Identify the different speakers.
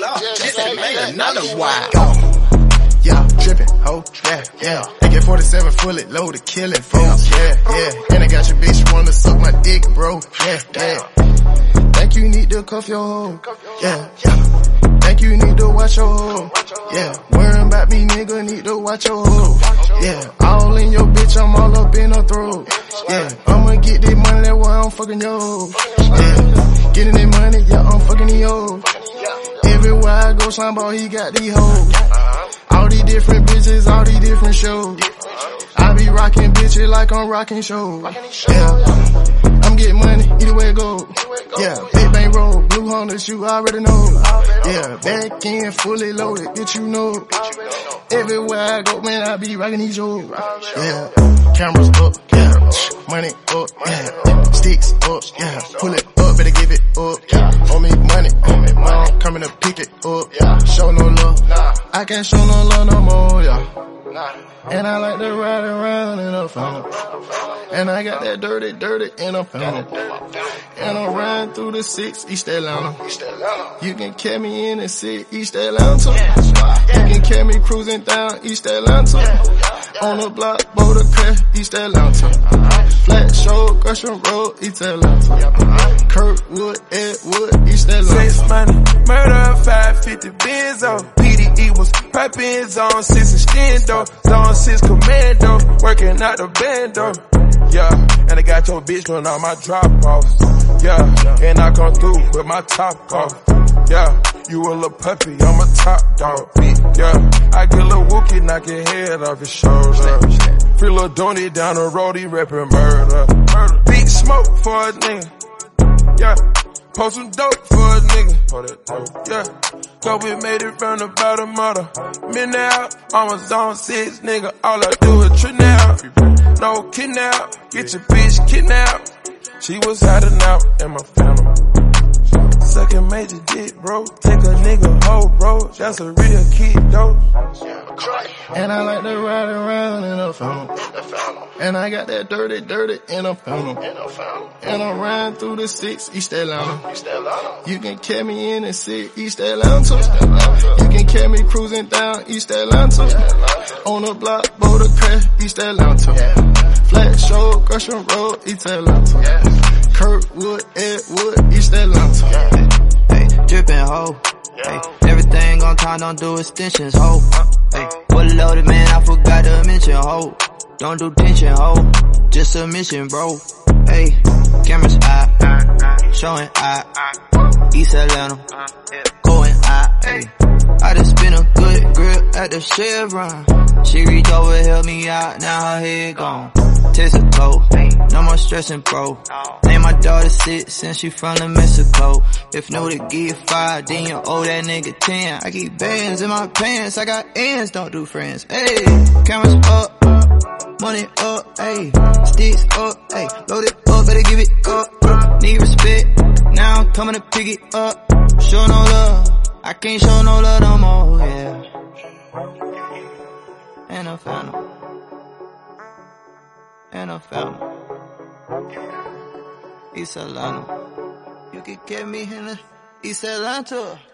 Speaker 1: up. Just made another wild.
Speaker 2: Yeah, trippin', ho, yeah. AK-47 fully loaded, killing folks, yeah. And I got your bitch wanna suck my dick, bro, yeah. Think you need to cuff your hoe, yeah. Think you need to watch your hoe, yeah. Worry about me, nigga, need to watch your hoe, yeah. All in your bitch, I'm all up in her throat, yeah. I'ma get this money, that's why I'm fucking your hoe, yeah. Getting this money, yeah, I'm fucking these hoes. Everywhere I go, Slime he got these hoes. All these different bitches, all these different shows. I be rocking bitches like I'm rocking shows. Yeah, I'm getting money, either way it go. Yeah, big bang roll, blue Hondas, you already know. Yeah, back end, fully loaded, bitch, you know. Everywhere I go, man, I be rocking these shows. Yeah, cameras up, yeah, money up, yeah, sticks up, yeah, pull it up, better give it up, yeah. Owe me money, I'm coming to pick it up, yeah. Show no love, I can't show no love no more, yeah. And I like to ride around in a fountain. And I got that dirty in a fountain. And I'm riding through the 6 East Atlanta. You can catch me in the 6 East Atlanta. You can catch me cruising down East Atlanta. On the block, Boulder Crest, East Atlanta. Flat Show, Gresham Road, East Atlanta. Kirkwood, Edwood, East Atlanta.
Speaker 3: 6 money, murder, 550 Benzo. PDE was prepping, zone 6 extendo. Zone 6 commando, working out the bando. Yeah, and I got your bitch doing all my drop-offs. Yeah, and I come through with my top off. Yeah, you a little puppy, I'm a top dog. Yeah, I get a little wookie, knock your head off your shoulder. Free little Donnie down the road, he reppin' murder. Big smoke for a nigga. Yeah, post some dope for a nigga. Yeah, cause we made it from the bottom of the midnight. I'm a zone 6 nigga, all I do is trip now. No kidnap, get your bitch kidnapped. She was hiding out in my family. Sucking major dick, bro. Take a nigga hoe, bro. That's a real kid, though.
Speaker 2: And I like to ride around in a fountain. And I got that dirty in a fountain. And I'm riding through the 6 East Atlanta. You can catch me in the 6 East Atlanta. You can catch me cruising down East Atlanta. On the block, Boulder Crest, East Atlanta. Flat Show, Gresham Road, East Atlanta. Kirkwood, Edwood, East Atlanta.
Speaker 4: Hey, drippin' ho. Hey, everything on time, don't do extensions, ho. Hey, fully loaded, man, I forgot to mention, ho. Don't do tension, ho. Just a mission, bro. Hey, cameras eye, showing eye. East Atlanta, going eye. Hey, I just spent a good grip at the Chevron. She reached over, helped me out, now her head gone. Taste a cold, no more stressing, bro. Name my daughter 6 since she from the Mexico. If no to give 5, then you owe that nigga 10. I keep bands in my pants, I got ends, don't do friends. Hey, cameras up, money up, hey, sticks up, hey, load it up, better give it up. Need respect, now I'm coming to pick it up. Show no love, I can't show no love no more, yeah. And I found them. And I found him. East Atlanta. You can get me in the East Atlanta.